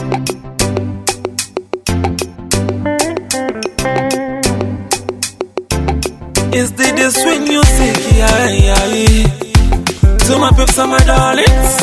It's the sweet music, yeah. To my peeps and my darlings.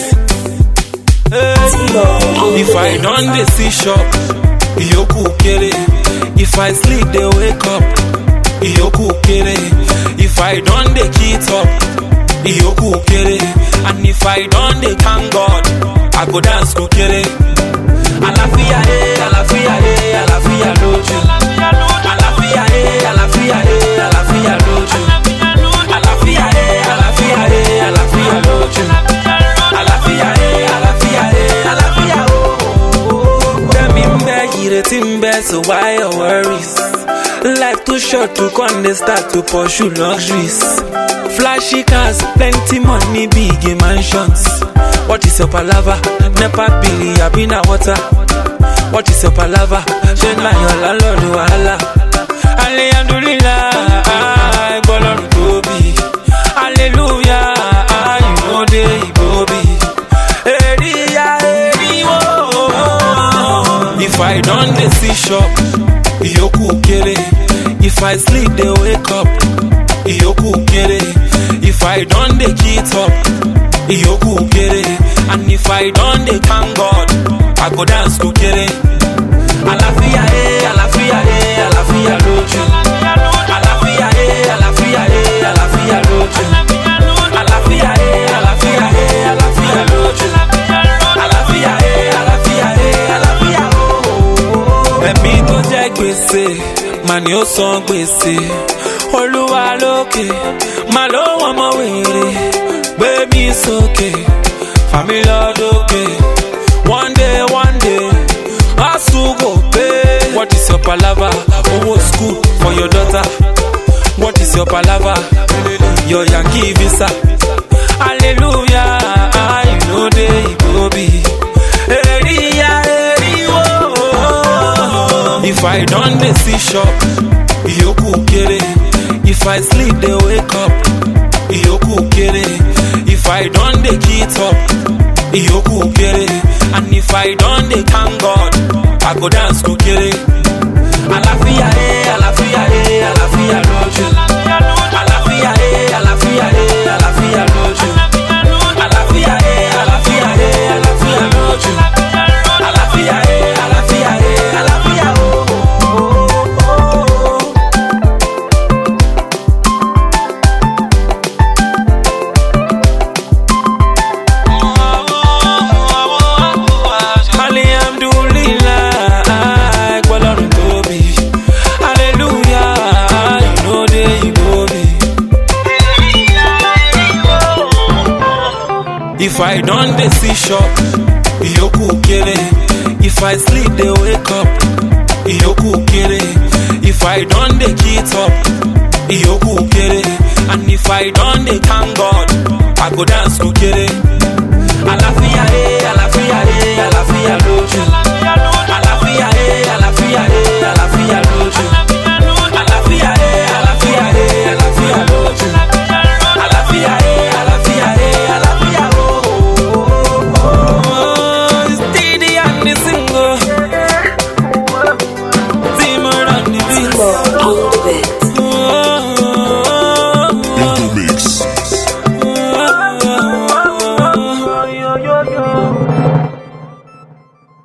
If I done the see shop, you could get it. If I sleep, they wake up, you could get it. If I done the key up, you could get it. And if I done the thank God, I go dance to get it. Alafia, alafia, alafia, loju. Alafia, alafia, alafia, loju. Alafia, alafia, alafia, loju. Alafia, alafia, alafia, oh. Demimbe, yiretimbe, so why your worries? Life too short to come, they start to pursue luxuries. Flashy cars, plenty money, big mansions. What is your palava? Never Billy, I've been a water. What is your palava? Shen my landlord, wahala. Alhamdulillah, I bolon gobi. Hallelujah, you know they gobi. If I done the see shop, you could get it. If I sleep, they wake up, you could get it. If I done the key up, you could get it. And if I done the thank God, I go dance to get it. Alafia, alafia, alafia, loju. Alafia, alafia, alafia, loju. Alafia, alafia, alafia, loju. Alafia, alafia, alafia, oh. Ẹ̀mí tó jẹ́ gbèsè, màá ní ó san gbèsè. Olúwa lókè, màá ló wọ́n mọ́ wèrè. Gbé mi sókè, fàmí lọ́dọ̀kè. One day, hustle go pay. What is your palava? Owo school for your daughter. What is your palava? Your Yankee visa. Hallelujah, you know they go be. If I done the see shop, you could get it. If I sleep, they wake up, you could get it. If I done the key up, you could get it. And if I done the thank God, I go dance to get it. Alafia, alafia, alafia, loju. Alafia, alafia, alafia, loju. Alafia, alafia, alafia, loju. Alafia, alafia, alafia, oh. If I done the see shop, you could get it. If I sleep, they wake up, you could get it. If I done the key up, you could get it. And if I done the thank God, I go dance to get it. Alafia, alafia, alafia,